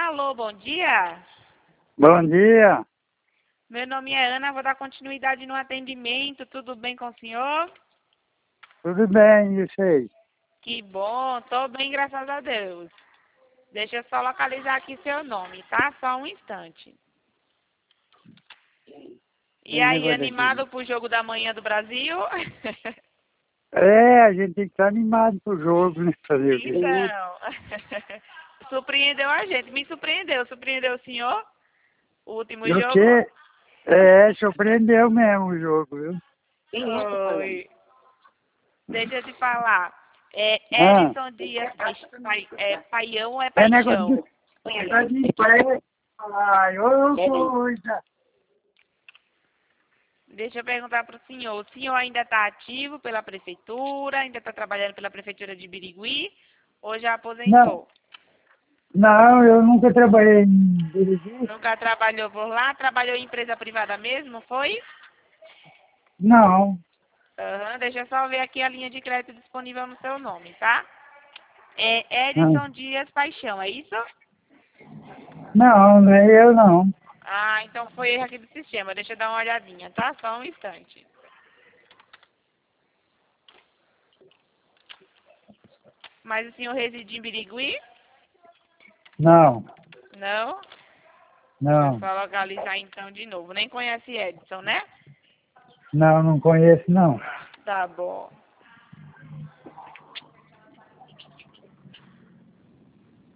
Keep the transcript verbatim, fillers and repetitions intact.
Alô, bom dia. Bom dia. Meu nome é Ana, vou dar continuidade no atendimento. Tudo bem com o senhor? Tudo bem, e vocês? Que bom, tô bem, graças a Deus. Deixa eu só localizar aqui seu nome, tá? Só um instante. E Tem aí, negócio aqui. animado pro jogo da manhã do Brasil? É, a gente tem que estar animado pro jogo, né? Fazer o quê? Então, surpreendeu a gente. Me surpreendeu. Surpreendeu o senhor? O último E o jogo? quê? É, surpreendeu mesmo o jogo, viu? Oi. Deixa eu te falar. É Ah, Edson Dias Pai, Pai- é Paião ou é é negócio de... Paixão? Negócio de pré. Ai, ô coisa. Deixa eu perguntar para o senhor. O senhor ainda está ativo pela prefeitura? Ainda está trabalhando pela prefeitura de Birigui? Ou já Não, aposentou? não, eu nunca trabalhei em dirigir. Nunca trabalhou por lá? Trabalhou em empresa privada mesmo, foi? Não, Aham, deixa eu só ver aqui a linha de crédito disponível no seu nome, tá? É não, Edson Dias Paixão, é isso? não, não é eu não. Ah, então foi erro aqui do sistema. Deixa eu dar uma olhadinha, tá? Só um instante. Mas o senhor reside em Birigui? Não, Não? Deixa eu não, só localizar então de novo. Nem conhece Edson, né? não, não conheço não. Tá bom.